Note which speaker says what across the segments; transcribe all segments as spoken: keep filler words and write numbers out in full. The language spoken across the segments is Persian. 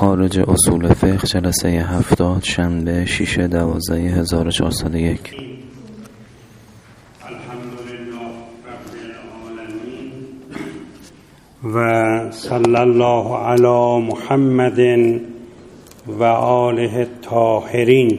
Speaker 1: خارج اصول فقه جلسه هفتاد شنبه شش دوازده هزار و چهارصد و یک.
Speaker 2: و صلی الله علی محمد و آله الطاهرین.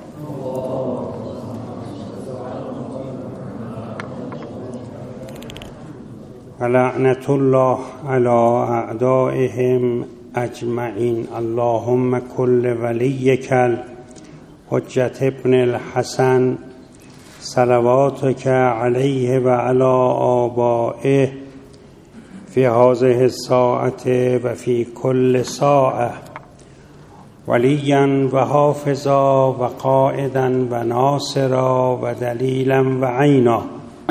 Speaker 2: و لعنت الله علی اعدائهم اجمعین. اللهم کل ولیک حجت ابن الحسن صلواتک علیه و علی آبائه فی هذه الساعة و فی کل ساعة ولیا و حافظا و قائدا و ناصرا و دلیلا و عینا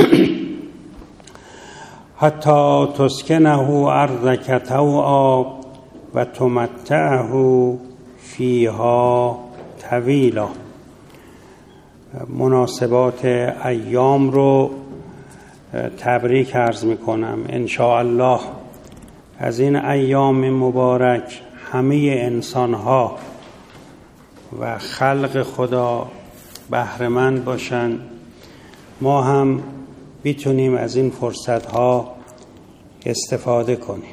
Speaker 2: حتی تسکنه ارضک طوعا و تمتعه فیها طویلا. مناسبات ایام رو تبریک عرض میکنم. ان شاء الله از این ایام مبارک همه انسانها و خلق خدا بهره مند باشن، ما هم بتونیم از این فرصتها استفاده کنیم.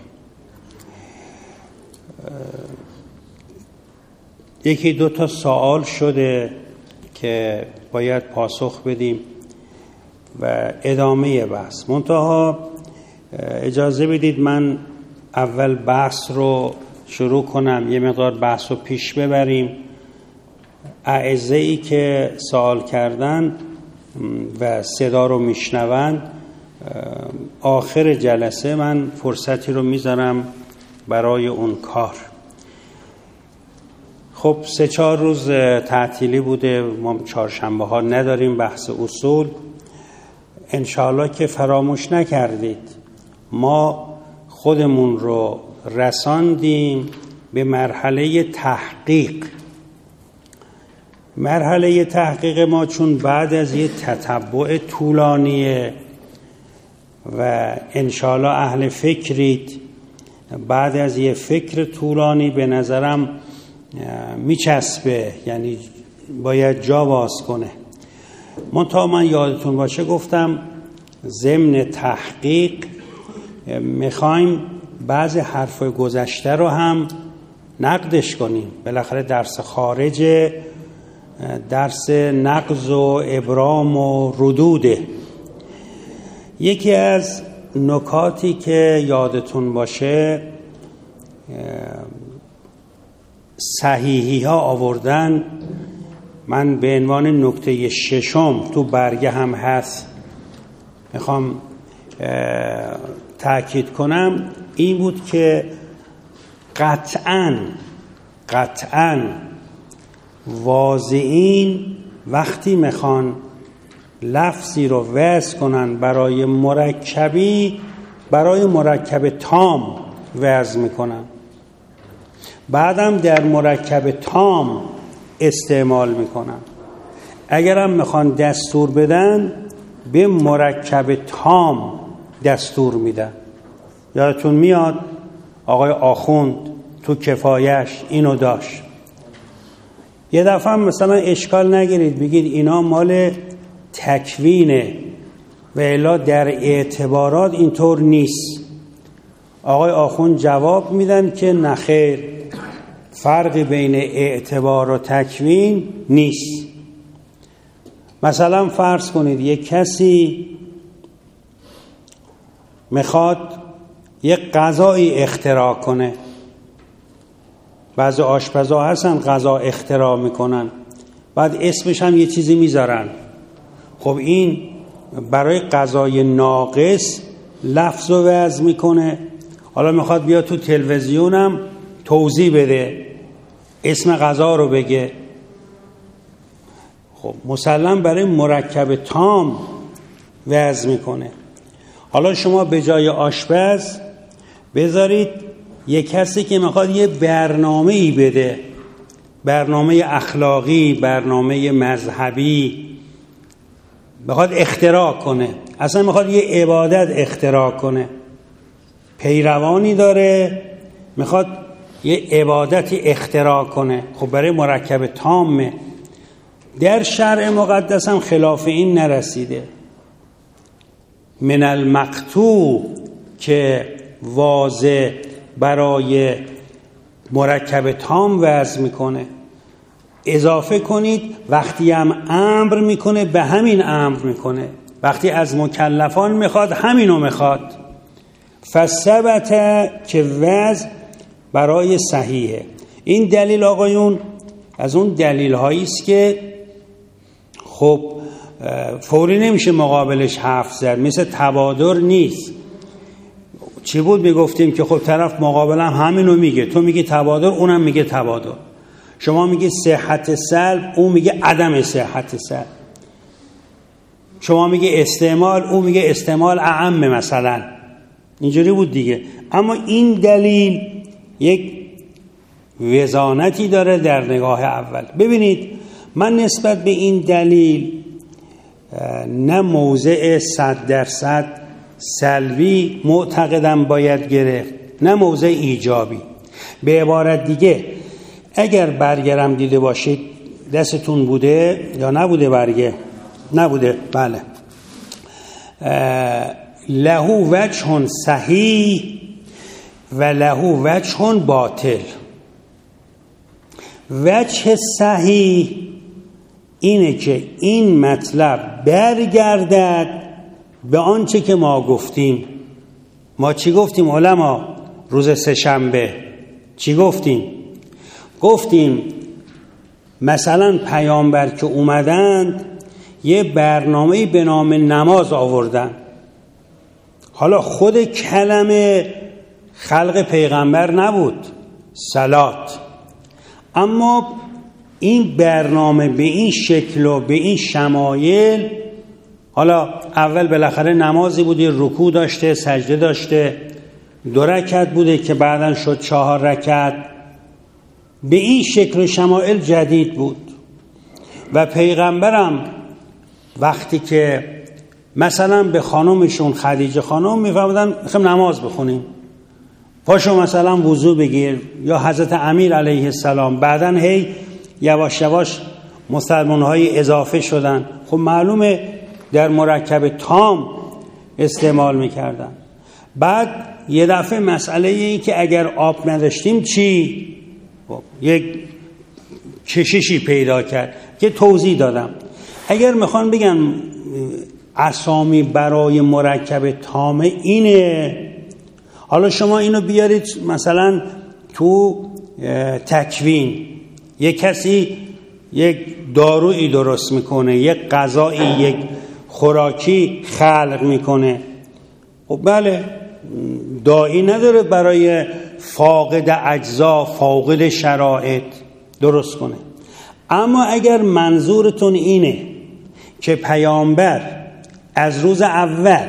Speaker 2: یکی دو تا سوال شده که باید پاسخ بدیم و ادامه بحث. منتها اجازه بدید من اول بحث رو شروع کنم، یه مقدار بحث رو پیش ببریم. اعزایی که سوال کردن و صدا رو میشنون، آخر جلسه من فرصتی رو میذارم برای اون کار. خب سه چهار روز تعطیلی بوده، ما چهارشنبه ها نداریم بحث اصول. انشاءالله که فراموش نکردید ما خودمون رو رساندیم به مرحله تحقیق. مرحله تحقیق ما چون بعد از یه تتبع طولانیه و انشاءالله اهل فکرید، بعد از یه فکر طولانی به نظرم میچسبه، یعنی باید جا باز کنه. منتها من یادتون باشه گفتم ضمن تحقیق میخوایم بعضی حرف گذشته رو هم نقدش کنیم. بالاخره درس خارج درس نقض و ابرام و ردوده. یکی از نکاتی که یادتون باشه صحیحی ها آوردن، من به عنوان نکته ششم تو برگه هم هست میخوام تأکید کنم، این بود که قطعاً قطعاً واضعین وقتی میخوان لفظی رو وضع کنن برای مرکبی، برای مرکب تام وضع میکنن، بعدم در مرکب تام استعمال میکنن. اگرم میخوان دستور بدن به مرکب تام دستور میدن. یادتون میاد آقای آخوند تو کفایش اینو داشت. یه دفعه هم مثلا اشکال نگیرید بگید اینا مال تکوینه و الا در اعتبارات اینطور نیست. آقای آخوند جواب میدن که نخیر، فرقی بین اعتبار و تکوین نیست. مثلا فرض کنید یک کسی میخواد یک غذایی اختراع کنه. بعضی آشپزا هستن غذا اختراع میکنن، بعد اسمش هم یه چیزی میذارن. خب این برای غذای ناقص لفظ و وضع میکنه، حالا میخواد بیا تو تلویزیونم توضیح بده، اسم غذا رو بگه. خب مسلم برای مرکب تام وضع میکنه. حالا شما به جای آشپز بذارید یک کسی که میخواد یه برنامه‌ای بده، برنامه اخلاقی، برنامه مذهبی، میخواد اختراع کنه، اصلا میخواد یه عبادت اختراع کنه، پیروانی داره، میخواد یه عبادتی اختراع کنه. خب برای مرکب تامه. در شرع مقدس هم خلاف این نرسیده. من المقطوع که واضح برای مرکب تام وضع میکنه. اضافه کنید وقتی هم امر میکنه به همین امر میکنه، وقتی از مکلفان میخواد همینو میخواد. فثبت که وضع برای صحیحه. این دلیل آقایون از اون دلیل هایی است که خب فوری نمیشه مقابلش حرف زد، مثل تبادر نیست. چی بود میگفتیم که خب طرف مقابل هم همینو میگه، تو میگی تبادر اونم میگه تبادر، شما میگی صحت سلب اون میگه عدم صحت سلب، شما میگی استعمال اون میگه استعمال اعم مثلا. اینجوری بود دیگه. اما این دلیل یک وزانتی داره در نگاه اول. ببینید من نسبت به این دلیل نه موضع صد درصد سلبی معتقدم باید گرفت، نه موضع ایجابی. به عبارت دیگه اگر برگرم دیده باشید دستتون بوده یا نبوده برگه؟ نبوده. بله. له وجه صحیح و له وجه باطل. وجه صحیح اینه که این مطلب برگردد به آنچه که ما گفتیم. ما چی گفتیم علما روز سه‌شنبه؟ چی گفتیم؟ گفتیم مثلا پیامبر که اومدند یه برنامه‌ای به نام نماز آوردن. حالا خود کلمه خلق پیغمبر نبود، صلات، اما این برنامه به این شکل و به این شمایل، حالا اول بالاخره نمازی بوده، رکوع داشته، سجده داشته، دو رکعت بوده که بعداً شد چهار رکعت، به این شکل و شمایل جدید بود. و پیغمبرم وقتی که مثلا به خانمشون خدیجه خانم میفرمودن میخوایم نماز بخونیم، پاشو مثلا وضو بگیر، یا حضرت امیر علیه السلام، بعداً هی یواش یواش مسلمان های اضافه شدن. خب معلومه در مرکب تام استعمال میکردن. بعد یه دفعه مسئله این که اگر آب نداشتیم چی؟ خب یک کششی پیدا کرد که توضیح دادم. اگر میخوان بگن اسامی برای مرکب تام اینه، حالا شما اینو بیارید مثلا تو تکوین، یک کسی یک دارویی درست میکنه، یک غذایی، یک خوراکی خلق میکنه. خب بله، داعی نداره برای فاقد اجزا، فاقد شرایط درست کنه. اما اگر منظورتون اینه که پیامبر از روز اول،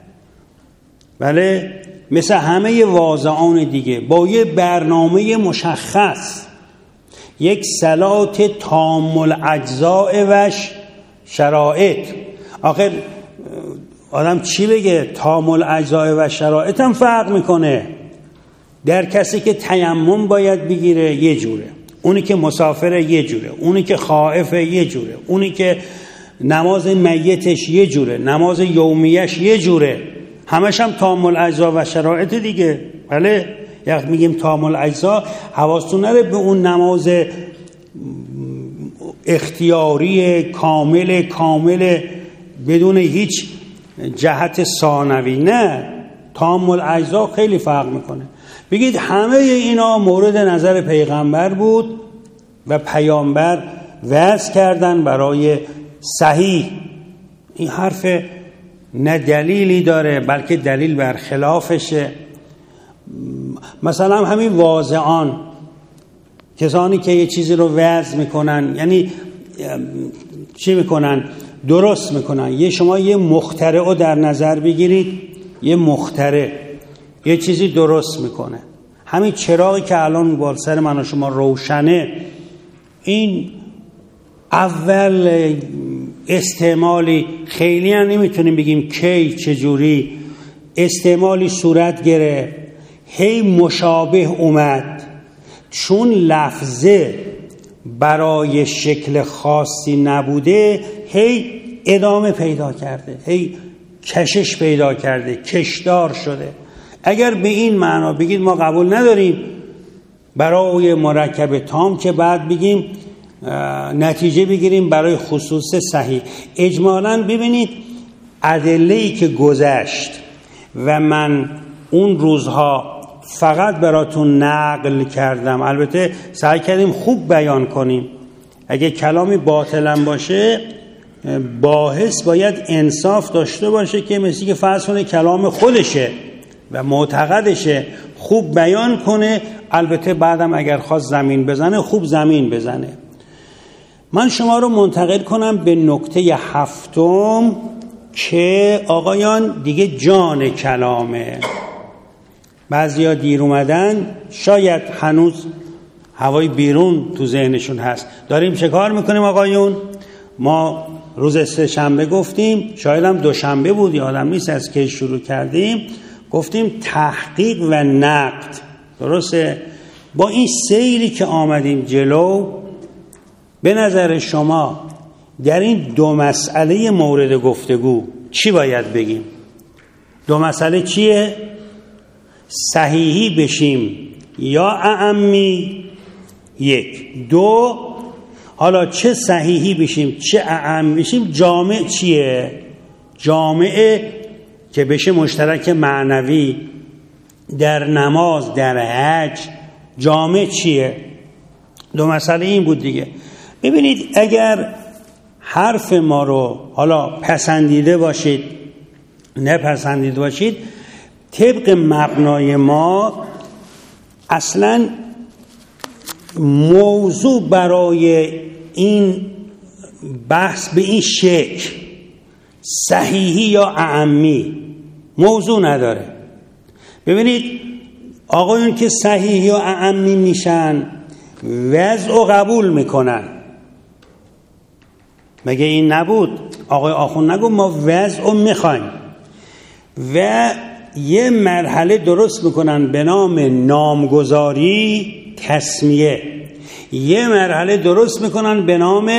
Speaker 2: بله، مثل همه واضعان دیگه با یه برنامه مشخص، یک صلات تام الاجزاء و شرایط. آخر آدم چی بگه؟ تام الاجزاء و شرایط هم فرق میکنه. در کسی که تیمم باید بگیره یه جوره، اونی که مسافره یه جوره، اونی که خائفه یه جوره، اونی که نماز میتش یه جوره، نماز یومیش یه جوره. همش هم تام الاجزاء و شرایط دیگه. بله، یک میگیم تام الاجزاء، حواستون نره به اون نماز اختیاری کامل کامل بدون هیچ جهت ثانوی. نه، تام الاجزاء خیلی فرق میکنه. بگید همه اینا مورد نظر پیغمبر بود و پیامبر وضع کردن برای صحیح. این حرف نه دلیلی داره بلکه دلیل بر خلافشه. مثلا همین واضعان، کسانی که یه چیزی رو وضع میکنن، یعنی چی میکنن؟ درست میکنن. یه شما یه مخترع رو در نظر بگیرید، یه مخترع یه چیزی درست میکنه. همین چراغی که الان بال سر من و شما روشنه، این اول استعمالی خیلی هم نمیتونیم بگیم کی چجوری استعمالی صورت گرفت، هی مشابه اومد، چون لفظه برای شکل خاصی نبوده هی ادامه پیدا کرده، هی کشش پیدا کرده، کشدار شده. اگر به این معنا بگید ما قبول نداریم برای مرکب تام که بعد بگیم نتیجه بگیریم برای خصوص صحیح. اجمالاً ببینید ادله‌ای که گذشت و من اون روزها فقط براتون نقل کردم، البته سعی کردیم خوب بیان کنیم، اگه کلامی باطلم باشه باحث باید انصاف داشته باشه که مثلی که فرض کنه کلام خودشه و معتقدشه خوب بیان کنه، البته بعدم اگر خواست زمین بزنه خوب زمین بزنه. من شما رو منتقل کنم به نکته هفتم که آقایان دیگه جان کلامه. بعضیا دیر اومدن، شاید هنوز هوای بیرون تو ذهنشون هست. داریم چه کار میکنیم آقایون؟ ما روز سه شنبه گفتیم، شاید هم دوشنبه بود یادم نیست از که شروع کردیم، گفتیم تحقیق و نقد. درسته؟ با این سیری که آمدیم جلو، به نظر شما در این دو مسئله مورد گفتگو چی باید بگیم؟ دو مسئله چیه؟ صحیحی بشیم یا اعمی؟ یک. دو، حالا چه صحیحی بشیم چه اعم بشیم، جامع چیه؟ جامعه که بشه مشترک معنوی در نماز، در حج، جامع چیه؟ دو مسئله این بود دیگه. ببینید اگر حرف ما رو حالا پسندیده باشید نپسندیده باشید، طبق مبنای ما اصلا موضوع برای این بحث به این شکل صحیحی یا اعمی موضوع نداره. ببینید آقایون که صحیحی یا اعمی میشن وضع و قبول میکنن، مگه این نبود؟ آقای آخوند نگو ما وضع و میخوایم و یه مرحله درست میکنن به نام نامگذاری تسمیه، یه مرحله درست میکنن به نام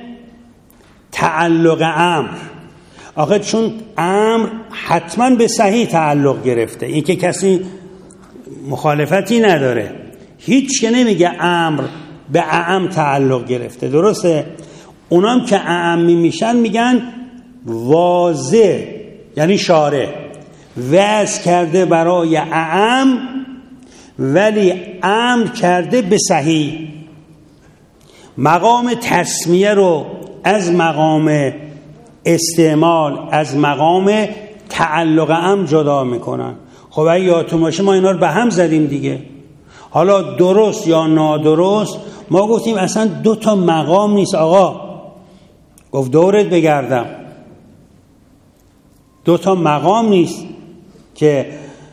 Speaker 2: تعلق امر. آخه چون امر حتما به صحیح تعلق گرفته، این که کسی مخالفتی نداره، هیچ که نمیگه امر به اعم تعلق گرفته. درسته؟ اونام که اعمی میشن میگن واضح، یعنی شارع وضع کرده برای اعم ولی امر کرده به صحیح. مقام تسمیه رو از مقام استعمال، از مقام تعلق امر جدا میکنن. خب اگه یادتون باشه ما اینا رو به هم زدیم دیگه. حالا درست یا نادرست ما گفتیم اصلا دو تا مقام نیست آقا. گفت دورت بگردم، دو تا مقام نیست که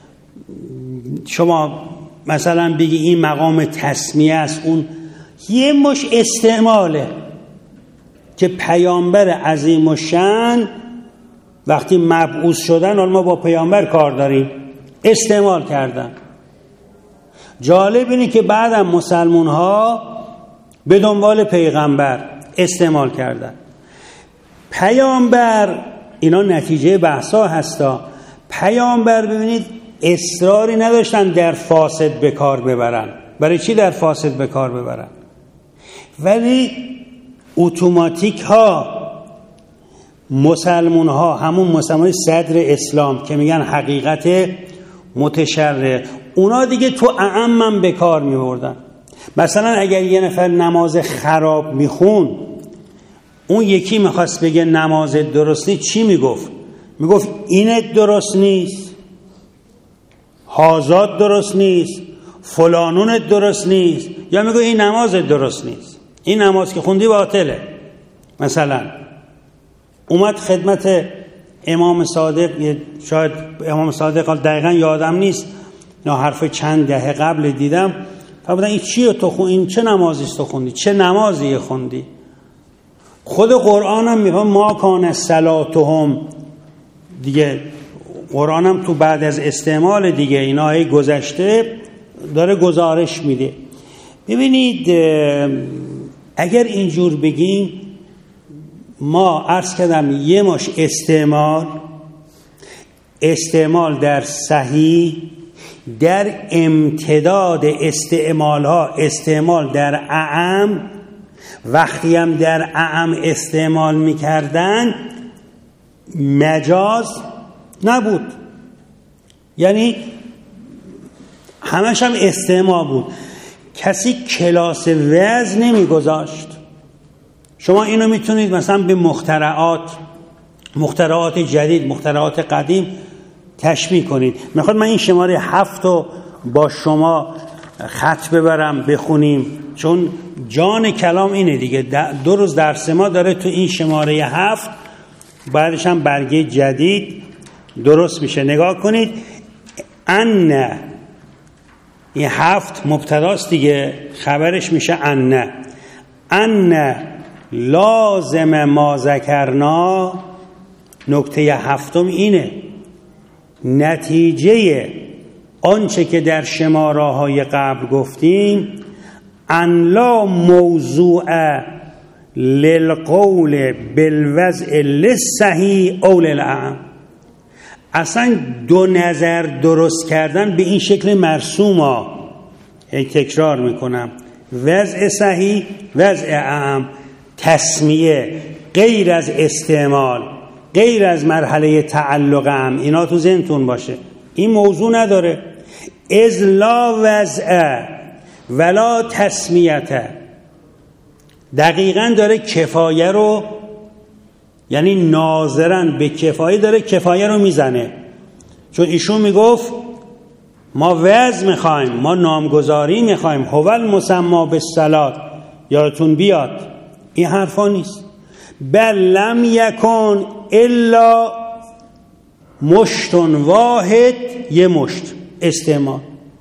Speaker 2: شما مثلا بگی این مقام تسمیه است، اون یه مش استعماله که پیامبر عظیم الشأن وقتی مبعوث شدن، حالا ما با پیامبر کار داریم، استعمال کردن. جالب اینه که بعدم مسلمون ها به دنبال پیغمبر استعمال کردن. پیامبر، اینا نتیجه بحثا هستا، پیامبر ببینید اصراری نداشتن در فاسد به کار ببرن. برای چی در فاسد به کار ببرن؟ ولی اتوماتیک ها مسلمون ها، همون مسلمان صدر اسلام که میگن حقیقت متشرع، اونا دیگه تو اعمم به کار میبردن. مثلا اگر یه نفر نماز خراب میخون، اون یکی میخواست بگه نماز درست نیست، چی میگفت؟ میگفت اینت درست نیست، هازات درست نیست، فلانونت درست نیست، یا میگه این نماز درست نیست، این نماز که خوندی باطله. مثلا اومد خدمت امام صادق، شاید امام صادق دقیقا یادم نیست، نه حرف چند دهه قبل دیدم، فرمودن این چیه تو خوندی؟ این چه نمازی است تو خوندی؟ چه نمازی خوندی؟ خود قرآن هم میگه ما کان صلاتهم، دیگه قرآن هم تو بعد از استعمال دیگه اینا های گذشته داره گزارش میده. ببینید اگر اینجور بگیم، ما عرض کردم یه مش استعمال استعمال در صحیح، در امتداد استعمال ها استعمال در اعم، وقتی هم در اعم استعمال میکردن مجاز نبود، یعنی همش هم استعمال بود، کسی کلاس وزن نمیگذاشت. شما اینو میتونید مثلا به مخترعات مخترعات جدید، مخترعات قدیم تشبیه کنید. میخواد من این شماره هفت رو با شما خط ببرم بخونیم، چون جان کلام اینه دیگه. دو روز درس ما داره تو این شماره هفت، بعدش هم برگه جدید درست میشه. نگاه کنید، ان این هفت مبتداست دیگه، خبرش میشه ان. ان لازم ما ذکرنا، نکته هفتم اینه، نتیجه آنچه که در شماره های قبل گفتیم، ان لا موضوع للقول بالوضع للصحیح او للأعم. اصلا دو نظر درست کردن به این شکل مرسوم ها، تکرار میکنم، وضع صحیح، وضع اعم، تسمیه، غیر از استعمال، غیر از مرحله تعلق هم، اینا تو ذهنتون باشه. این موضوع نداره. اذ لا وضع ولا تسمیت، دقیقاً داره کفایه رو، یعنی ناظرن به کفایه داره کفایه رو میزنه. چون ایشون میگفت ما وضع میخوایم، ما نامگذاری میخوایم، هو المسمی بالصلاة، یادتون بیاد این حرفا نیست. بل لم یکن الا مشت واحد، یه مشت استعمال،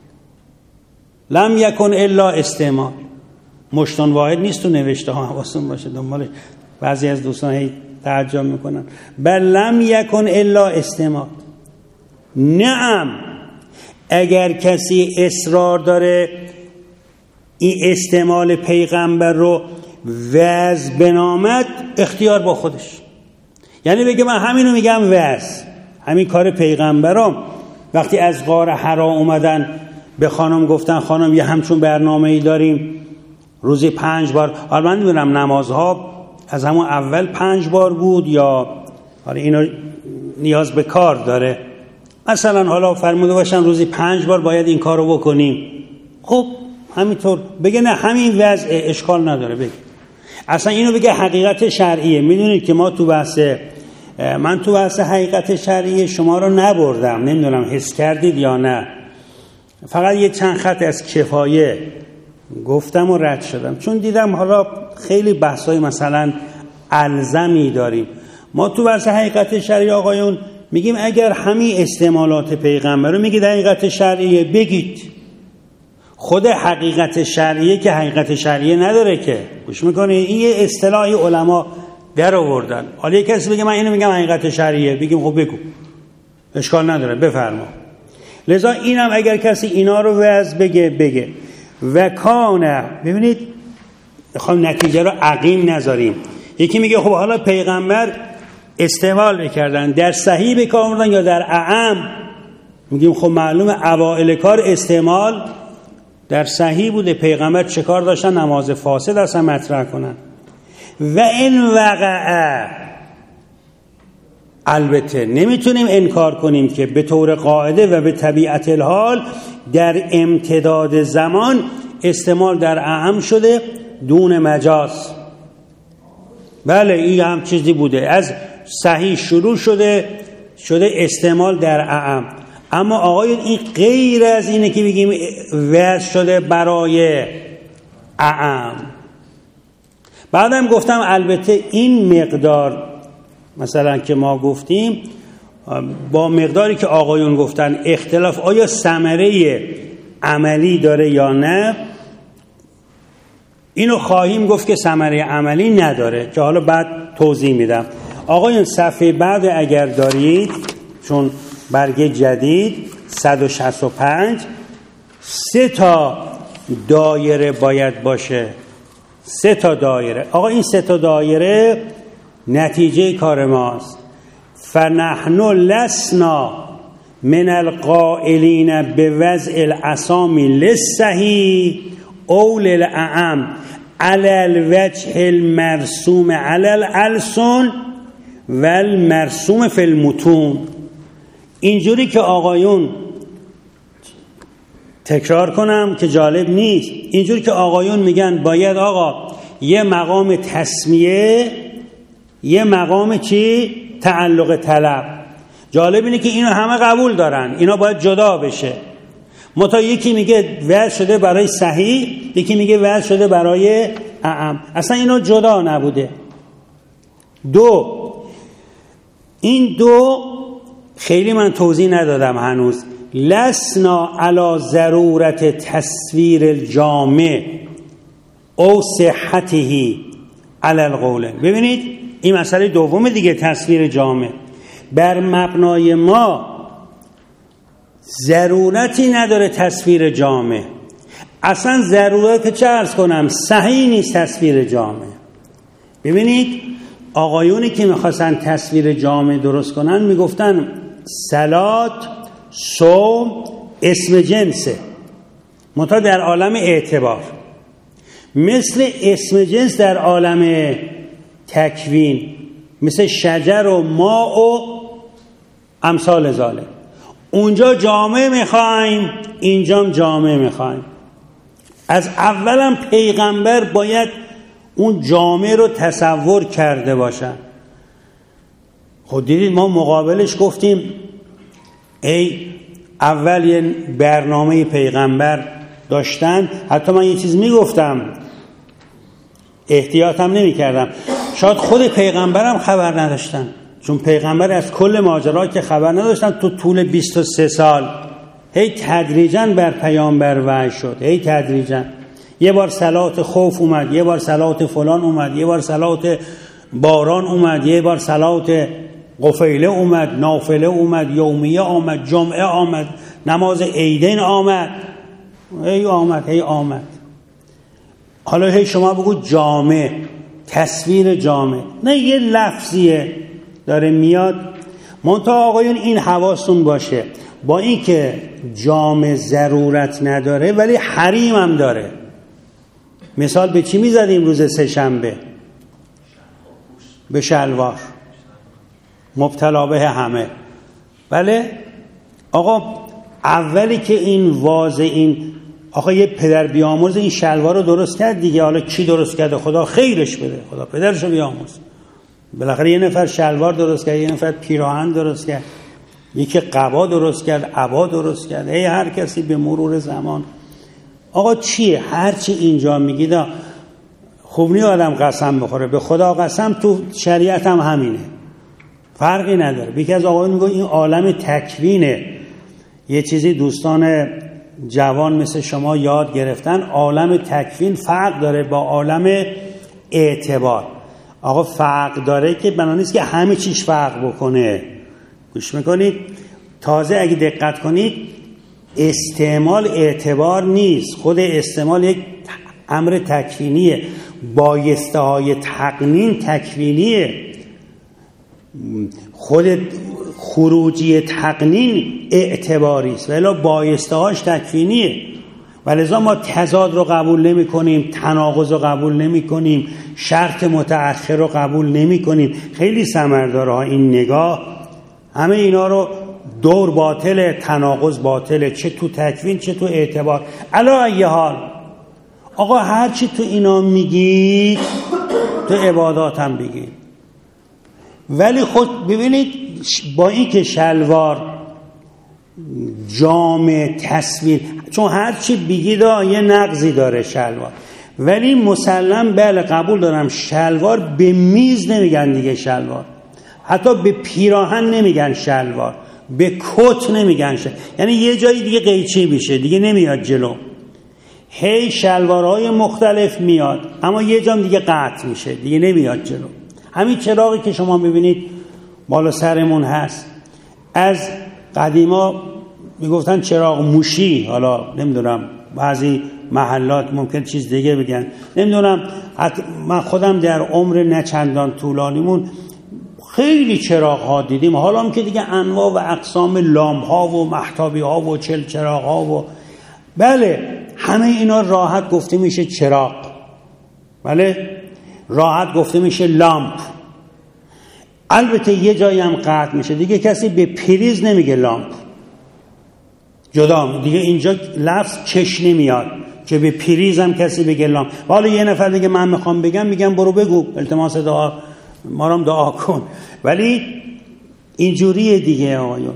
Speaker 2: لم یکن الا استعمال، مشت واحد نیست تو نوشته ها، حواستون باشه دنبالش. بعضی از دوستان هی ترجمه میکنن بل لم یکن الا استعمال. نعم، اگر کسی اصرار داره این استعمال پیغمبر رو وضع بنامد، اختیار با خودش، یعنی بگه من همینو میگم وضع، همین کار پیغمبرام. وقتی از غار حرا اومدن به خانم گفتن خانم یه همچون برنامه ای داریم روزی پنج بار، حالا من نمیدونم نمازها از همون اول پنج بار بود یا حالا اینو نیاز به کار داره، مثلا حالا فرموده باشن روزی پنج بار باید این کار رو بکنیم، خب همینطور بگه نه همین وضع، اشکال نداره بگه. اصلا اینو بگه حقیقت شرعیه. میدونید که ما تو بحث من تو بحث حقیقت شرعیه شما رو نبردم، نمیدونم حس کردید یا نه، فقط یه چند خط از کفایه گفتم و رد شدم، چون دیدم حالا خیلی بحثای مثلا الزمی داریم. ما تو بحث حقیقت شرعیه آقایون میگیم اگر همین استعمالات پیغمبر رو میگید حقیقت شرعیه، بگید. خود حقیقت شرعیه که حقیقت شرعیه نداره که، گوش میکنید، این یه اصطلاحی علما در آوردن. حالا یک کسی بگه من اینو میگم حقیقت شرعیه، بگیم خب بگو، اشکال نداره، بفرما. لذا اینم اگر کسی اینا رو وضع بگه بگه. و کانه، ببینید میخوام نتیجه رو عقیم نذاریم. یکی میگه خب حالا پیغمبر استعمال بکردن، در صحیح بکردن یا در اعم؟ میگیم خب معلومه اوائل کار استعمال در صحیح بوده، پیغمبر چه کار داشتن؟ نماز فاسد اصلا مطرح کنن. و این وقعه، البته نمیتونیم انکار کنیم که به طور قاعده و به طبیعت الحال در امتداد زمان استعمال در اعم شده دون مجاز. بله این هم چیزی بوده، از صحیح شروع شده شده استعمال در اعم. اما آقایون این غیر از اینه که بگیم وضع شده برای اعم. بعدم گفتم البته این مقدار مثلا که ما گفتیم با مقداری که آقایون گفتن اختلاف، آیا ثمره عملی داره یا نه، اینو خواهیم گفت که ثمره عملی نداره که حالا بعد توضیح میدم. آقایون صفحه بعد اگر دارید، چون برگه جدید صد و شصت و پنج، سه تا دایره باید باشه؟ سه تا دایره. آقا این سه تا دایره نتیجه کار ماست. فنحن لسنا من القائلین بوضع الاسامی للصحیح او للاعم علی الوجه المرسوم علی الالسن و المرسوم فی المتون. اینجوری که آقایون، تکرار کنم که جالب نیست، اینجوری که آقایون میگن باید آقا یه مقام تسمیه، یه مقام چی؟ تعلق طلب. جالب اینه که اینو همه قبول دارن، اینا باید جدا بشه. متا یکی میگه وضع شده برای صحیح، یکی میگه وضع شده برای اعم. اصلا اینا جدا نبوده. دو، این دو خیلی من توضیح ندادم هنوز. لسنا علی ضرورت تصویر الجامع او صحته علی القول. ببینید این مسئله دوم دیگه، تصویر جامع. بر مبنای ما ضرورتی نداره تصویر جامع. اصلا ضرورت چه عرض کنم، صحیح نیست تصویر جامع. ببینید آقایونی که میخواستن تصویر جامع درست کنن میگفتن صلات، صوم اسم جنسه، منتها در عالم اعتبار، مثل اسم جنس در عالم تکوین، مثل شجر و ماء و امثال ذالک. اونجا جامع میخوایم، اینجام جامع میخوایم. از اولم پیغمبر باید اون جامع رو تصور کرده باشن. خود دیدید ما مقابلش گفتیم ای اول یه برنامه پیغمبر داشتن. حتی من یه چیز میگفتم، احتیاطم نمی کردم، شاید خود پیغمبرم خبر نداشتن، چون پیغمبر از کل ماجرا که خبر نداشتن. تو طول بیست و سه سال هی تدریجاً بر پیامبر وحی شد، هی تدریجاً. یه بار صلات خوف اومد، یه بار صلات فلان اومد، یه بار صلات باران اومد، یه بار صلات قفیله اومد، نافله اومد، یومیه آمد، جمعه آمد، نماز عیدین آمد، هی آمد هی آمد. حالا هی شما بگو جامع، تصویر جامع، نه یه لفظیه داره میاد. منتها آقایون این حواستون باشه، با این که جامع ضرورت نداره ولی حریم هم داره. مثال به چی میزدیم روز سه شنبه؟ به شلوار، مبتلا به همه. بله آقا، اولی که این واضح، این آقا یه پدر بیامرز این شلوار رو درست کرد دیگه. حالا کی درست کرده؟ خدا خیرش بده، خدا پدرشو بیامرز. بالاخره یه نفر شلوار درست کرد، یه نفر پیراهن درست کرد، یکی قبا درست کرد، عبا درست کرد. هی هر کسی به مرور زمان. آقا چیه؟ هرچی اینجا میگید خوب نی آدم قسم بخوره. به خدا قسم تو شریعت هم همینه، فرقی نداره. یکی از آقایون میگه این عالم تکوینه. یه چیزی دوستان جوان مثل شما یاد گرفتن، عالم تکوین فرق داره با عالم اعتبار. آقا فرق داره که بنا نیست که همه چیش فرق بکنه. گوش میکنید؟ تازه اگه دقت کنید استعمال اعتبار نیست، خود استعمال یک امر تکوینیه. بایسته های تقنین تکوینیه، خود خروجی تقنین اعتباری است، ولی بایسته هاش تکوینیه. ولذا ما تضاد رو قبول نمی کنیم، تناقض رو قبول نمی کنیم، شرط متأخر رو قبول نمی کنیم. خیلی ثمر داره ها این نگاه. همه اینا رو دور باطله، تناقض باطله، چه تو تکوین چه تو اعتبار. علی ای حال آقا هرچی تو اینا میگید تو عبادات هم بگید. ولی خود ببینید با این که شلوار جامع تصویر، چون هرچی بگید یه نقضی داره شلوار، ولی مسلم بله قبول دارم شلوار به میز نمیگن دیگه، شلوار حتی به پیراهن نمیگن شلوار، به کت نمیگن شلوار. یعنی یه جایی دیگه قیچی میشه دیگه نمیاد جلو. هی شلوارهای مختلف میاد اما یه جام دیگه قطع میشه دیگه نمیاد جلو. همین چراغی که شما میبینید بالا سرمون هست، از قدیما میگفتن چراغ موشی، حالا نمیدونم بعضی محلات ممکن چیز دیگه بگن، نمیدونم. من خودم در عمر نه چندان طولانیمون خیلی چراغ ها دیدیم، حالا هم که دیگه انواع و اقسام لامپ ها و مهتابی ها و چل چراغ ها و بله همه اینا راحت گفته میشه چراغ، بله راحت گفته میشه لامپ. البته یه جایی هم قطع میشه، دیگه کسی به پریز نمیگه لامپ، جدا دیگه اینجا لفظ چش نمیاد که به پریز هم کسی بگه لامپ. حالا یه نفر دیگه من میخوام بگم، میگم برو بگو التماس دعا، ما رو دعا کن. ولی اینجوریه دیگه آقایون.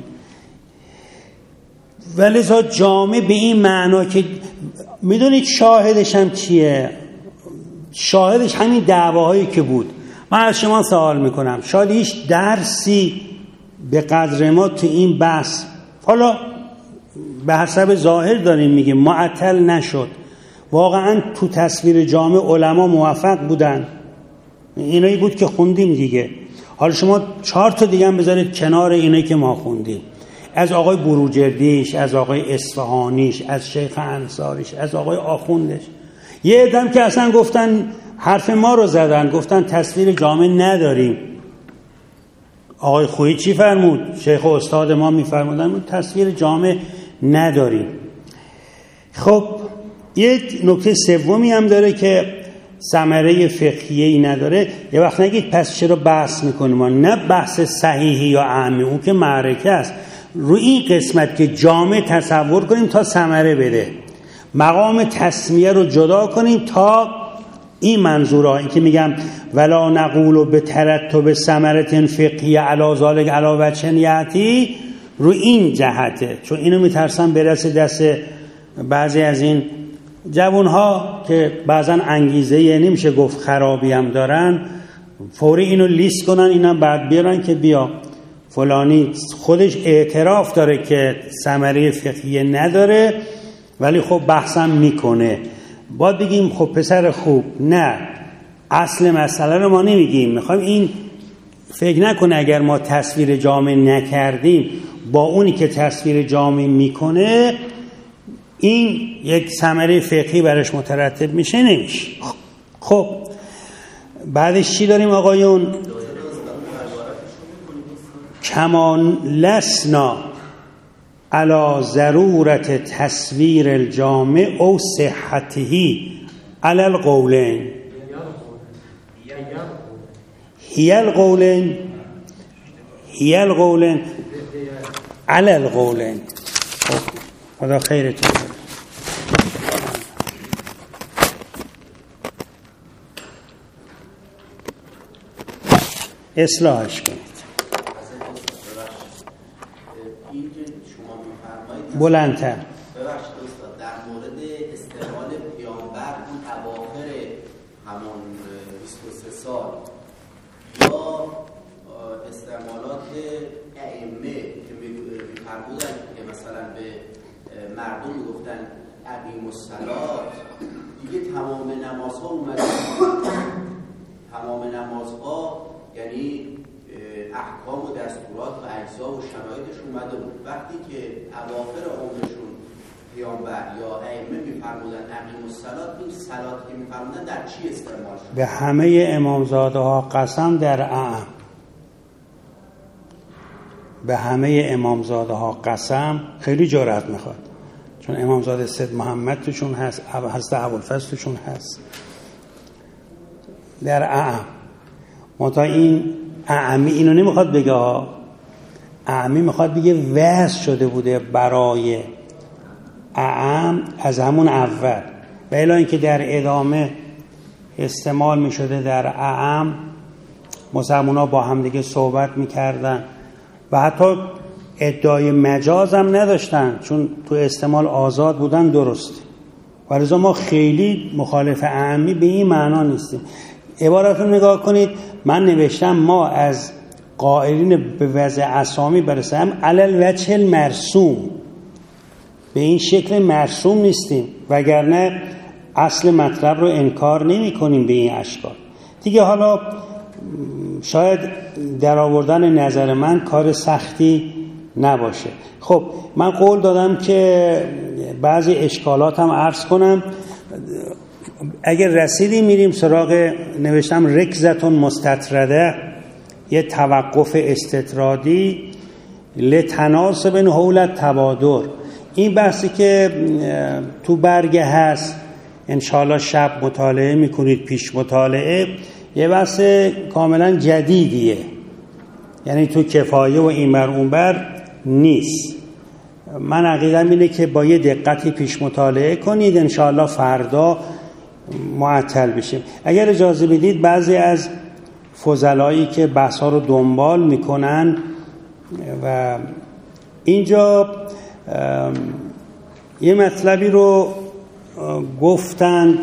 Speaker 2: ولی تا جامع به این معنا که میدونید شاهدش هم چیه؟ شاهدش همین دعواهایی که بود. من از شما سوال میکنم، شاید هیچ درسی به قدر ما تو این بحث، حالا به حسب ظاهر داریم میگیم، معطل نشد. واقعا تو تصویر جامع علما موفق بودن، اینایی بود که خوندیم دیگه. حالا شما چهار تا دیگه هم بذارید کنار اینایی که ما خوندیم، از آقای بروجردیش، از آقای اصفهانیش، از شیخ انصاریش، از آقای آخوندش. یه عدم که اصلا گفتن حرف ما رو زدن، گفتن تصویر جامع نداریم. آقای خویی چی فرمود؟ شیخ و استاد ما میفرمودن تصویر جامع نداریم. خب یک نکته سومی هم داره که ثمره فقهیه‌ای نداره. یه وقت نگید پس چرا بحث میکنیم ما؟ نه بحث صحیحی یا اعمی، اون که معرکه است. روی این قسمت که جامع تصور کنیم تا ثمره بده، مقام تسمیه رو جدا کنیم تا این منظورها، این که میگم ولا نقول به ترتب ثمرة فقهیه علی ذلک علی وجه یاتی، رو این جهته. چون اینو میترسم برسه دست بعضی از این جوانها که بعضا انگیزه یه نمیشه گفت خرابی هم دارن، فوری اینو لیست کنن، اینم بعد بیارن که بیا فلانی خودش اعتراف داره که ثمره فقهیه نداره ولی خب بحثم میکنه. باید بگیم خب پسر خوب، نه اصل مسئله رو ما نمیگیم، میخوایم این فکر نکنه اگر ما تصویر جامع نکردیم با اونی که تصویر جامع میکنه این یک ثمره فقهی برش مترتب میشه، نمیشه. خب بعدش چی داریم آقایون؟ کمان لسنا علی ضرورت تصویر الجامع او صحتهی علی القولین. هی القولین هی القولین علی القولین. خدا خیرتون بده. اصلاحش کنید. بلندتر.
Speaker 3: ببخشید استاد، در مورد استعمال پیامبر اون اواخر همون بیست و سه سال یا استعمالات ائمه که می‌فرمودن که مثلا به مردم میگفتن اقیموا الصلاة، دیگه تمام نمازها اومده، تمام نمازها یعنی احکام و دستورات و اجزا و شرایطش اومده بود. وقتی که اواخر عمرشون پیامبر یا ائمه میفرمودن اقیموا الصلاة، این صلات که میفرمودن در چی استعمال شد؟
Speaker 2: به همه امامزاده ها قسم در اعم، به همه امامزاده ها قسم. خیلی جرأت میخواد چون امامزاده سید محمد توشون هست، حضرت ابوالفضل توشون هست. در اعم متا این اعمی اینو نمیخواد بگه ها، اعمی میخواد بگه وضع شده بوده برای اعم از همون اول، و الا اینکه در ادامه استعمال میشده در اعم. مسلمونا با هم دیگه صحبت میکردن و حتی ادعای مجاز هم نداشتن چون تو استعمال آزاد بودن، درست. ولی ما خیلی مخالف اعمی به این معنا نیستیم. عبارت رو نگاه کنید، من نوشتم ما از قائلین به وضع اسامی برسیم علل وجه المرسوم، به این شکل مرسوم نیستیم، وگرنه اصل مطلب رو انکار نمی کنیم به این اشکال دیگه. حالا شاید در آوردن نظر من کار سختی نباشه. خب من قول دادم که بعضی اشکالات هم عرض کنم. اگر رسیدی میریم سراغ نوشتم رکزتون مستطرده، یه توقف استطرادی لتناسب حول تبادر. این بحثی که تو برگه هست انشاءالله شب مطالعه میکنید، پیش مطالعه، یه بحث کاملا جدیدیه، یعنی تو کفایه و این بر اون بر نیست. من عقیدم اینه که با یه دقتی پیش مطالعه کنید، انشاءالله فردا معطل بشیم. اگر اجازه بدید بعضی از فضلایی که بحث ها رو دنبال میکنن و اینجا یه مطلبی رو گفتند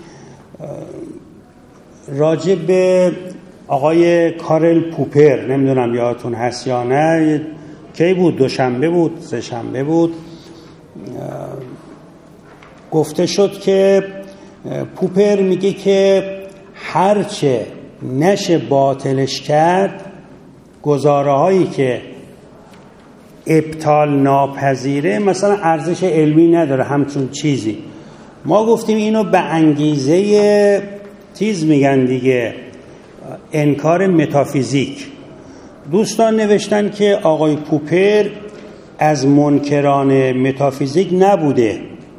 Speaker 2: راجع به آقای کارل پوپر، نمیدونم یادتون هست یا نه، کی بود؟ دوشنبه بود، سه شنبه بود، گفته شد که پوپر میگه که هرچه نشه باطلش کرد، گزاره هایی که ابطال ناپذیره مثلا ارزش علمی نداره همچون چیزی. ما گفتیم اینو به انگیزه تیز میگن دیگه، انکار متافیزیک. دوستان نوشتن که آقای پوپر از منکران متافیزیک نبوده.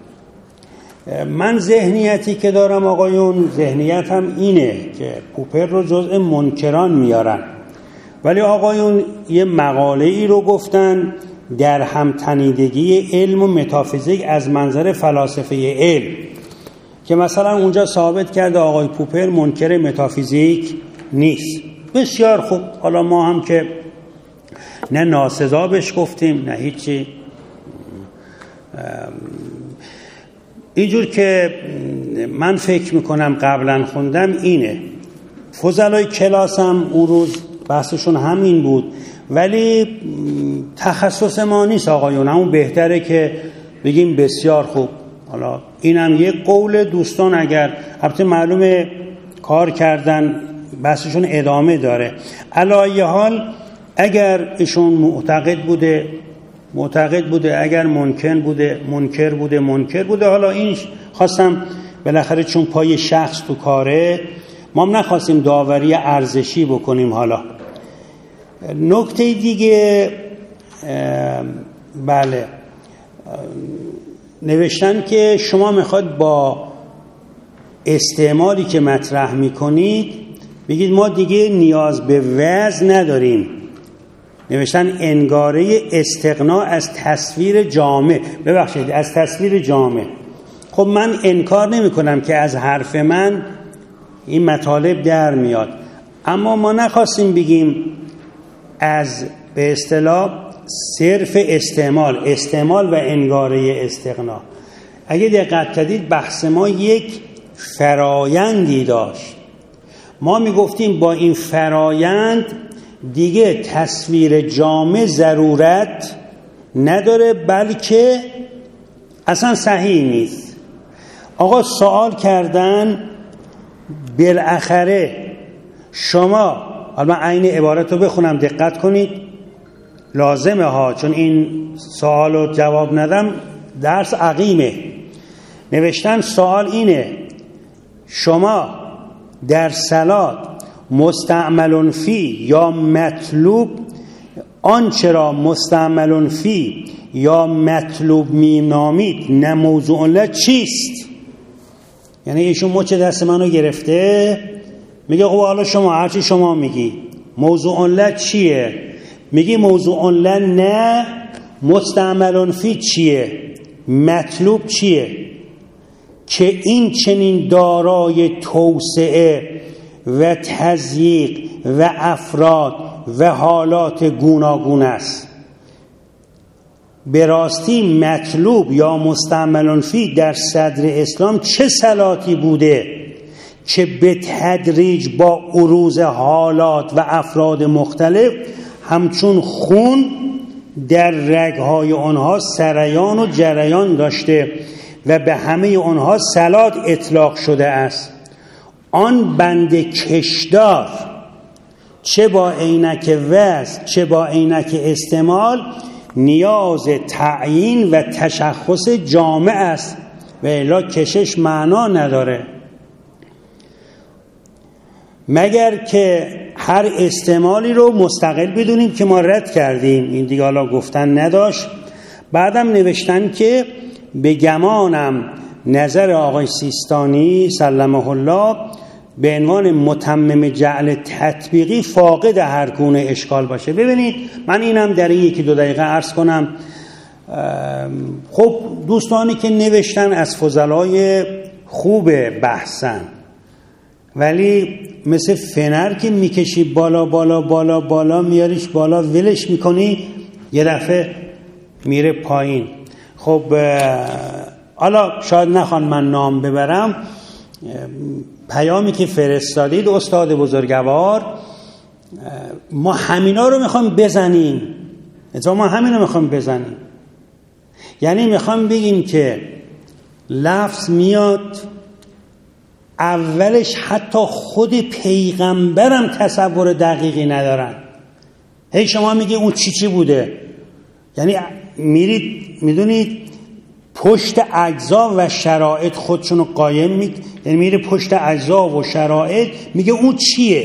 Speaker 2: من ذهنیتی که دارم آقایون، ذهنیتم اینه که پوپر رو جزء منکران میارن، ولی آقایون یه مقاله ای رو گفتن در همتنیدگی علم و متافیزیک از منظر فلاسفه علم، که مثلا اونجا ثابت کرده آقای پوپر منکر متافیزیک نیست. بسیار خوب، حالا ما هم که نه ناسزا بهش گفتیم نه هیچی. اینجور که من فکر میکنم قبلا خوندم اینه، فضلای کلاسم اون روز بحثشون همین بود، ولی تخصص ما نیست آقایون. همون بهتره که بگیم بسیار خوب. حالا اینم یک قول دوستان، اگر البته معلومه کار کردن بحثشون ادامه داره. علی حال اگر ایشون معتقد بوده معتقد بوده، اگر ممکن بوده منکر بوده منکر بوده. حالا این خواستم بالاخره چون پای شخص تو کاره، ما هم نخواستیم داوری ارزشی بکنیم. حالا نکته دیگه، بله، نوشتن که شما میخواد با استعمالی که مطرح میکنید بگید ما دیگه نیاز به وعظ نداریم. نوشتن انگاره استغنا از تصویر جامع، ببخشید از تصویر جامع. خب من انکار نمی کنم که از حرف من این مطالب در میاد، اما ما نخواستیم بگیم از به اصطلاح صرف استعمال استعمال و انگاره استغنا. اگه دقت کردید بحث ما یک فرایندی داشت. ما میگفتیم با این فرایند دیگه تصویر جامع ضرورت نداره، بلکه اصلا صحیح نیست. آقا سوال کردن بالاخره شما، حالا من عین عبارت رو بخونم دقت کنید، لازمه ها، چون این سوال رو جواب ندم درس عقیمه. نوشتن سوال اینه، شما در صلات مستعمل فی یا مطلوب، آنچه را مستعمل فی یا مطلوب می‌نامید نه موضوع له چیست؟ یعنی ایشون مچ دست منو گرفته، میگه خب حالا شما هرچی شما میگی موضوع له چیه؟ میگی موضوع له نه، مستعمل فی چیه؟ مطلوب چیه؟ که این چنین دارای توسعه و تضییق و افراد و حالات گوناگون است. به راستی مطلوب یا مستعمل فی در صدر اسلام چه صلاتی بوده که به تدریج با عروض حالات و افراد مختلف همچون خون در رگهای آنها سریان و جریان داشته و به همه آنها صلات اطلاق شده است. آن بند کشدار چه با عینک وضع چه با عینک استعمال نیاز تعیین و تشخص جامع است. و الا کشش معنا نداره، مگر که هر استعمالی رو مستقل بدونیم که ما رد کردیم. این دیگه حالا گفتن نداشت. بعدم نوشتن که به گمانم نظر آقای سیستانی سلمه الله به عنوان متمم جعل تطبیقی فاقد هر گونه اشکال باشه. ببینید من اینم در این یکی دو دقیقه عرض کنم. خب دوستانی که نوشتن از فضلای خوب بحثن، ولی مثل فنر که میکشی بالا بالا بالا بالا میاریش بالا ولش میکنی یه دفعه میره پایین. خب حالا شاید نخوان من نام ببرم، پیامی که فرستادید استاد بزرگوار ما همینا رو میخوایم بزنیم، اتفاقا ما همینا میخوایم بزنیم. یعنی میخوایم بگیم که لفظ میاد اولش حتی خود پیغمبرم تصور دقیقی ندارن. هی شما میگی اون چی چی بوده، یعنی میرید میدونید پشت اجزا و شرایط خودشونو قایم می، یعنی میره پشت اجزا و شرایط میگه اون چیه.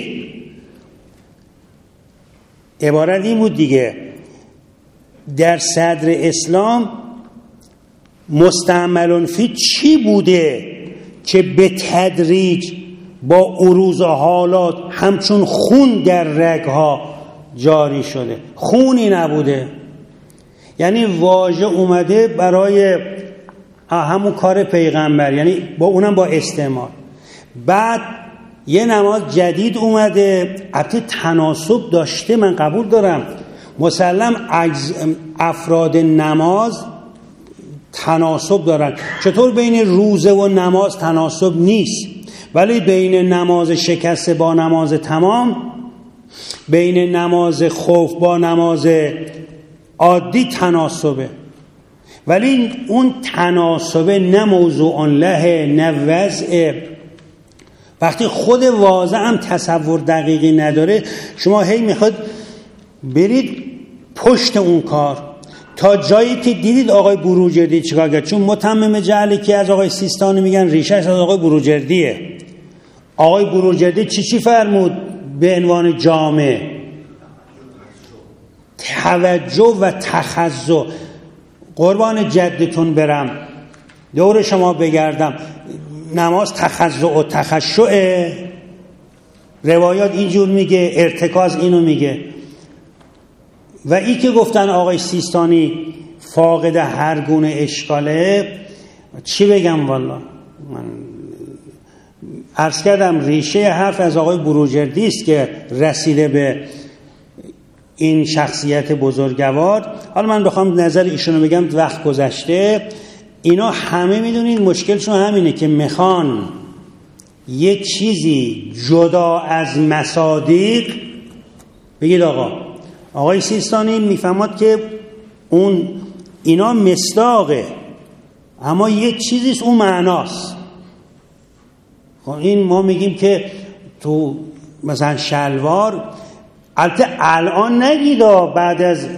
Speaker 2: عبارت این بود دیگه، در صدر اسلام مستعملون فی چی بوده که به تدریج با عروض حالات همچون خون در رگها جاری شده. خونی نبوده، یعنی واژه اومده برای همون کار پیغمبر، یعنی با اونم با استعمال. بعد یه نماز جدید اومده، البته تناسب داشته، من قبول دارم مسلم افراد نماز تناسب دارن. چطور بین روزه و نماز تناسب نیست، ولی بین نماز شکسته با نماز تمام، بین نماز خوف با نماز عادی تناسبه. ولی اون تناسبه نه موضوع له نه وضع. وقتی خود واضح هم تصور دقیقی نداره، شما هی میخواد برید پشت اون کار تا جایی که دیدید آقای بروجردی چیکار کرد. چون متمم جعلی که از آقای سیستانی میگن ریشش از آقای بروجردیه. آقای بروجردی چی چی فرمود به عنوان جامع؟ توجه و تخضع. قربان جدتون برم دور شما بگردم، نماز تخضع و تخشعه؟ روایات اینجور میگه، ارتکاز اینو میگه. و ای که گفتن آقای سیستانی فاقد هر گونه اشکاله، چی بگم والا. من عرض کردم ریشه حرف از آقای بروجردی است که رسیده به این شخصیت بزرگوار. حالا من بخوام نظر ایشونو بگم وقت گذشته. اینا همه میدونید مشکلشون همینه که میخوان یه چیزی جدا از مصادیق بگید. آقا آقای سیستانی میفهمد که اون اینا مصداقه، اما یه چیزیست اون معناست. خب این ما میگیم که تو مثلا شلوار، البته الان نگیدا بعد از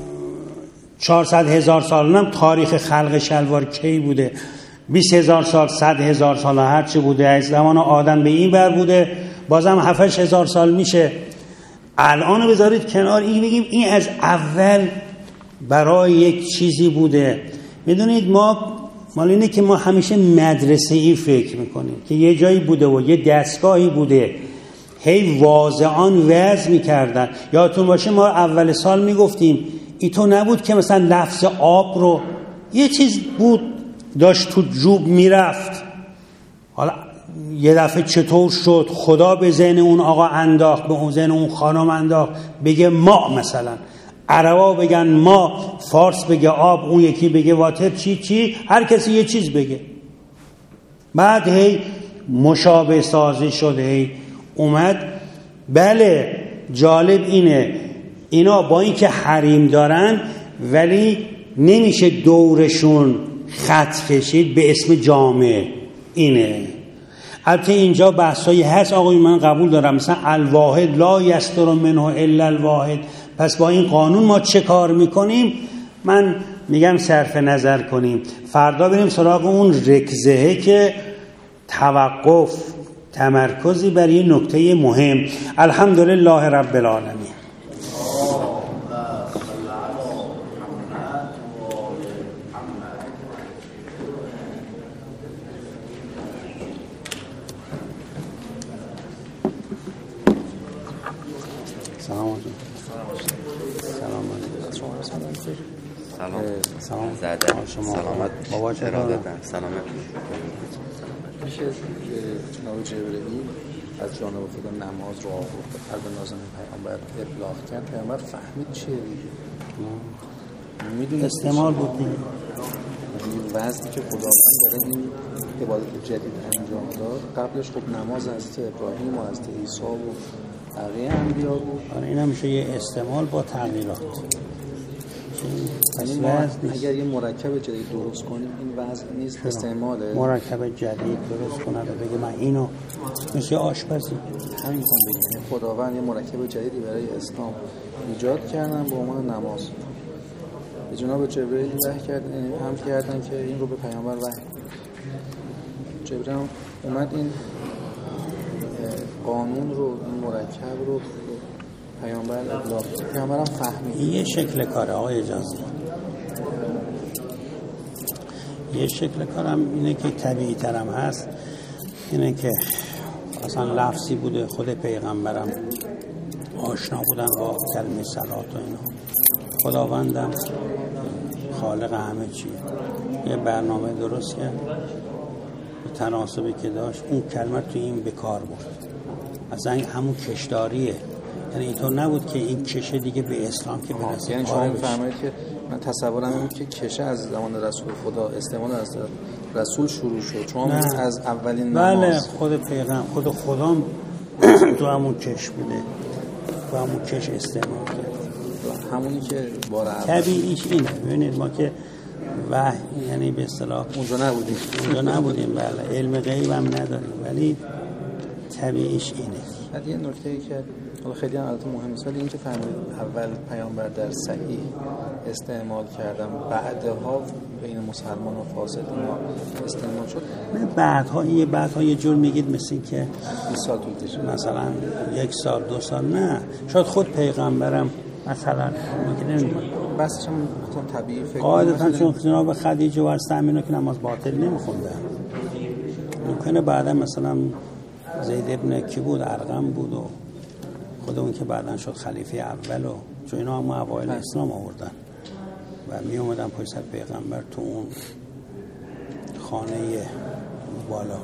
Speaker 2: چهارصد هزار سال هم تاریخ خلق شلوار کی بوده، بیست هزار سال، صد هزار سال، هر چی بوده، از زمان آدم به این بر بوده، بازم هفت هزار سال میشه. الان بذارید کنار، این بگیم این از اول برای یک چیزی بوده. میدونید ما مال اینه که ما همیشه مدرسه‌ای فکر میکنیم که یه جایی بوده و یه دستگاهی بوده، هی واضعان وضع میکردن. یادتون باشه ما اول سال میگفتیم ای تو نبود که مثلا لفظ آب رو یه چیز بود داشت تو جوب میرفت، حالا یه دفعه چطور شد خدا به ذهن اون آقا انداخت، به اون ذهن اون خانم انداخت بگه ما، مثلا عربا بگن ما، فارس بگه آب، اون یکی بگه واتر، چی چی، هر کسی یه چیز بگه. بعد هی مشابه سازی شده، هی اومد. بله جالب اینه اینا با این که حریم دارن ولی نمیشه دورشون خط کشید به اسم جامع. اینه البته اینجا بحثایی هست آقای من قبول دارم، مثلا الواحد لا یستر منه الا الواحد، پس با این قانون ما چه کار میکنیم؟ من میگم صرف نظر کنیم. فردا بریم سراغ اون رکزهه که توقف، تمرکزی بر یه نکته مهم. الحمدلله رب العالمین. سلام
Speaker 4: سلام
Speaker 2: زده
Speaker 4: سلامت
Speaker 2: بابا چه
Speaker 4: دادن سلامت
Speaker 5: میشه جناب جبرئیل از جانب خدا نماز رو آورد به قلب نازنین پیامبر ابلاغ کرد، پیامبر فهمید چیه میدونید
Speaker 2: استعمال بود دیگه.
Speaker 5: وضعی که خداوند داره این عبادت جدید انجام داد، قبلش خب نماز از ابراهیم و از عیسی و بقیه انبیا بود.
Speaker 2: آره این هم میشه یه استعمال با تغییرات.
Speaker 5: یعنی ما اگر یه مرکب جدید درست کنیم این وضع نیست، استعماله
Speaker 2: مرکب جدید درست کنه و بگه من اینو مثل آشپزی
Speaker 5: همین کن بگیم خداوند یه مرکب جدیدی برای اسلام ایجاد کردن به عنوان نماز. به جناب جبرئیل وحی کردن، هم کردن که این رو به پیامبر وحی. جبرئیل اومد این قانون رو، این مرکب رو پیامبر ابلاغ کرد. پیامبر هم فهمید.
Speaker 2: یه شکل کاره آقای اجازه، یه شکل کارم اینه که طبیعی ترم هست، اینه که اصلا لفظی بوده، خود پیغمبرم آشنا بودن با کلمه صلات و اینا، خداوندم خالق همه چیه یه برنامه درست کرد به تناسبی که داشت اون کلمه تو این به کار برد. اصلا همون کشداریه، یعنی اینطور نبود که این کشه دیگه به اسلام که برسه.
Speaker 5: یعنی شما می‌فرمایید که من تصورم این که کشه از زمان رسول خدا، استعمال از رسول شروع شد. شما از اولین نماز.
Speaker 2: بله خود پیغمبر، خود خدا تو همون کش بوده، تو همون کش استعمال کرد.
Speaker 5: همونی که بار اول
Speaker 2: طبیعیش اینه. ببینید ما که وحی یعنی به اصطلاح
Speaker 5: اونجا نبودیم
Speaker 2: اونجا نبودیم بله، علم غیب هم نداریم، ولی طبیعیش اینه.
Speaker 5: بعد یه نکته‌ای که حالا خیلی هم البته مهمه، ولی این که فهمید اول پیامبر در صحیح استعمال کردن، بعدها بین مسلمان و فاسد ما استعمال شد.
Speaker 2: بعدها یه بعدها یه جور میگید مثل این که
Speaker 5: بیست سال طول کشید،
Speaker 2: مثلا یک سال دو سال، نه شاید خود پیغمبرم مثلا میگه
Speaker 5: بسش هم طبیعی فکر
Speaker 2: قاعدتا چون جناب خدیجه و استامینو که نماز باطل نمیخوندن، ممکنه بعدا مثلا زید ابن کی بود، ارقم بود و خود اون که بعدا شد خلیفه اول و چون اینا هم اوایل اسلام آوردن و می اومدن پشت سر پیغمبر تو اون خانه بالا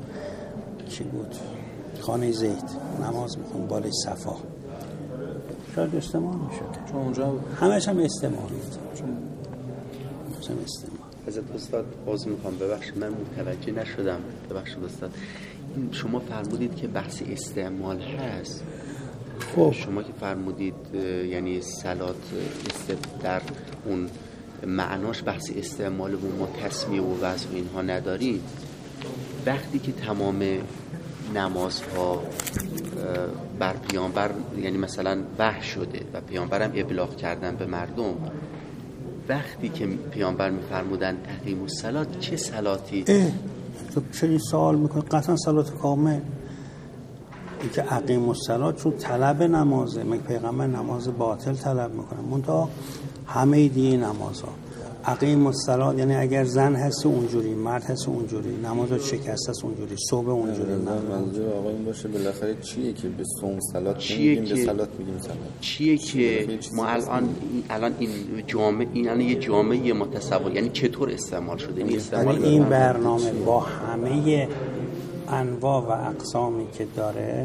Speaker 2: چی بود، خانه زید نماز میخوند بالای صفا، شاید استعمال میشد
Speaker 5: چون اونجا
Speaker 2: همش هم استعمال بود، چون هم استعمال.
Speaker 4: حضرت استاد باز میخوام ببخشید من متوجه نشدم، ببخشید استاد، شما فرمودید که بحث استعمال هست. خب شما که فرمودید یعنی صلات در اون معناش بحث استعمال و ما تسمیه و وضع و اینها نداریم، وقتی که تمام نمازها بر پیامبر یعنی مثلا وحی شده و پیامبرم ابلاغ کردن به مردم، وقتی که پیامبر میفرمودن اقیموا الصلاة، چه صلاتی؟
Speaker 2: تو چه سوال میکنی؟ قطعا صلات کامل. این که اقیموا الصلاة چون طلب نمازه، مگه پیغمبر نماز باطل طلب میکنه؟ منتها همه دیگه نمازها اقیموا الصلاة یعنی اگر زن هست اونجوری، مرد هست اونجوری، نماز شکسته است اونجوری، صبح اونجوری.
Speaker 6: منظور آقا این باشه بالاخره چیه که به صوم صلات میگیم، به صلات میگیم صلات
Speaker 4: چیه که ما الان الان این جامعه این الان یه جامعه متصور، یعنی چطور استعمال شده این استعمال
Speaker 2: یعنی این برنامه با همه انواع و اقسامی که داره،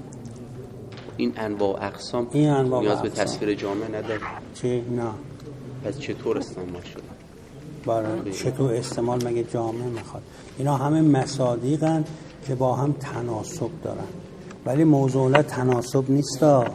Speaker 4: این انواع و اقسام
Speaker 2: این انواع
Speaker 4: نیاز
Speaker 2: و
Speaker 4: به
Speaker 2: اقسام.
Speaker 4: تصویر جامعه نداره.
Speaker 2: چه نه
Speaker 4: پس چطور استعمال شده؟
Speaker 2: برای چطور استعمال مگه جامعه میخواد؟ اینا همه مصادیقن که با هم تناسب دارن، ولی موضوع تناسب نیستا.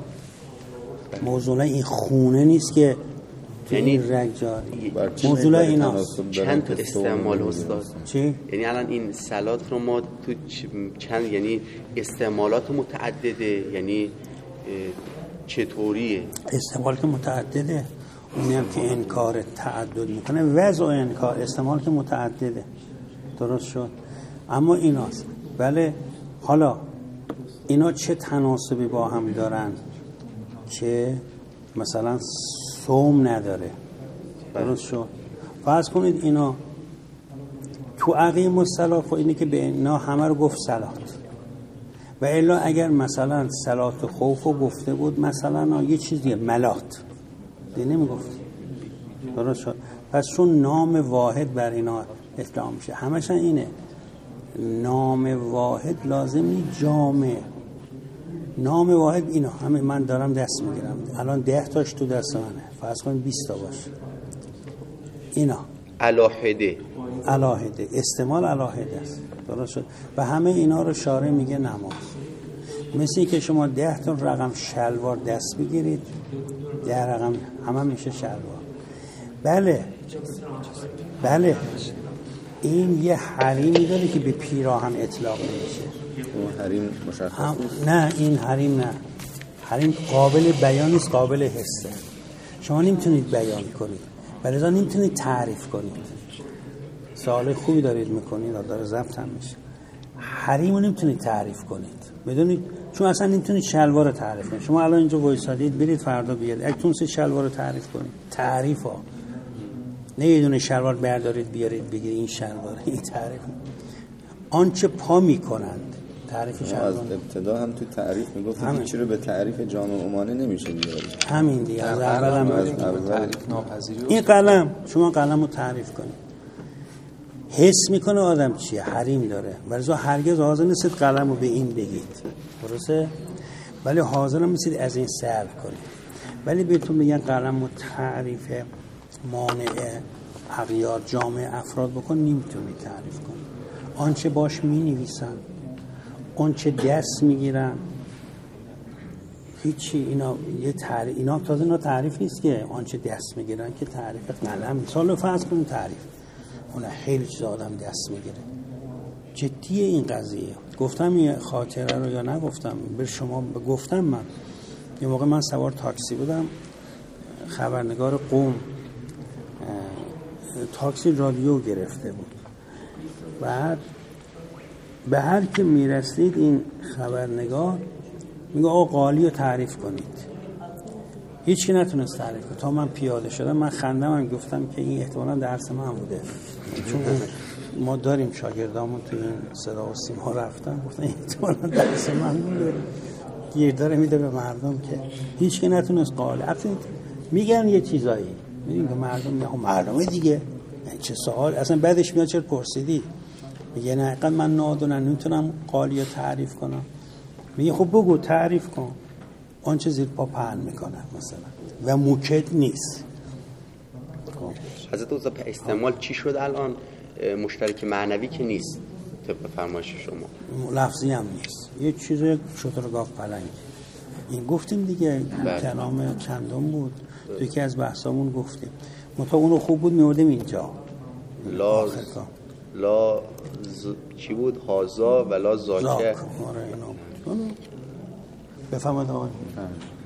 Speaker 2: موضوع این خونه نیست که یعنی رگ جاری. موضوع اینا
Speaker 4: چند تا استعمال استاد؟
Speaker 2: چی؟
Speaker 4: یعنی الان این صلات رو ما تو چند یعنی استعمالات متعدده، یعنی چطوریه؟
Speaker 2: استعمالات متعدده. اینی هم که انکار تعدد میکنه. وضع و انکار استعمال که متعدده، درست شد، اما ایناست. بله حالا اینا چه تناسبی با هم دارن که مثلا صوم نداره، درست شد. فرض کنید اینا تو اقیم الصلاة، خب اینی که به اینا همه رو گفت صلات، و الا اگر مثلا صلات خوف رو گفته بود مثلا یه چیزیه ملات دیگه نمیگفت، درست شد. پس چون نام واحد بر اینا اطلاق میشه، همشن اینه نام واحد لازم نیست جامع، نام واحد اینا همه من دارم دست میگیرم الان ده تاش تو دست منه، فرض کنید بیست تا باشه، اینا
Speaker 4: الاحده
Speaker 2: الاحده استعمال الاحده است، درست شد. و همه اینا رو شارع میگه نماز. مثل که شما ده تا رقم شلوار دست بگیرید، ده رقم همه میشه شلوار. بله بله این یه حریمی داره که به پیراهن اطلاق نمیشه.
Speaker 6: اون حریم مشخص
Speaker 2: نه این حریم نه، حریم قابل بیان نیست، قابل حسه. شما نمیتونید بیان کنید، بلکه نمیتونید تعریف کنید. سوال خوبی دارید میکنید، داره ضبط هم میشه. حریم رو نمیتونید تعریف کنید بدونید، چون اصلا نمیتونید شلوار رو تعریف کنید. شما الان اینجا وایسادید، برید فردا بیاد اگه تونستید شلوار رو تعریف کنید، تعریف ها نه یه دونه شلوار بردارید بیارید بگید این شلوار، این تعریف. آنچه پا میکنند تعریف شلوار.
Speaker 6: از ابتدا هم تو تعریف میگفت هیچی رو به تعریف جامع عمانه نمیشه بیارید.
Speaker 2: همین دیگه از اول هم
Speaker 5: از اول ناپذیری.
Speaker 2: این قلم شما قلم رو تعریف کنید، حس میکنه آدم چیه، حریم داره، ولی هرگز حاضر نیستید قلم رو به این بگید، درسته؟ ولی حاضر هم نیستید از این سلب کنید. ولی بهتون بگن قلم رو تعریف مانع اغیار جامع افراد بکن، نمیتونید تعریف کنید. آنچه باش مینویسن، آنچه دست میگیرن، هیچی. اینا یه تعریف، اینا تازه اینا تعریف نیست که آنچه دست میگیرن که تعریف قلم نیست. حالا فرض کنید تعریف اون خیلی چیز آدم دست میگیره. جدیه این قضیه. گفتم یه خاطره رو یا نگفتم به شما؟ گفتم. من یه موقع من سوار تاکسی بودم، خبرنگار قم تاکسی رادیو گرفته بود، بعد به هر که میرسید این خبرنگار میگه آقا قالی رو تعریف کنید. هیچ کی نتونست تعریف کنه تا من پیاده شدم. من خندم هم گفتم که این احتمالاً درس من بوده، چون ما داریم شاگردامون تو این صدا و سیما رفتن، گفتن احتمالاً درس من بوده. گیر داره میده به مردم که هیچ کی نتونست قالی. اصلا میگن یه چیزایی، میگن مردم میگن مردم دیگه چه سوال اصلا بعدش میاد چرا پرسیدی؟ میگه نه حقیقت من نادونم نمیتونم قالی رو تعریف کنم. میگه خب بگو تعریف کن. آنچه زیر پا پهن میکنن مثلا و موکد نیست.
Speaker 4: حضرت اوزا استعمال چی شد الان؟ مشترک معنوی که نیست طبق فرمایش شما،
Speaker 2: لفظی هم نیست، یه چیز شترگاف پلنگ. این گفتیم دیگه، کلام چندم بود تو یکی از بحثامون گفتیم. متا اونو خوب بود میوردیم اینجا
Speaker 4: لا لا ز... چی بود؟ هازا ولا زاکه.
Speaker 2: زاک. آره اینا بفهمد آقای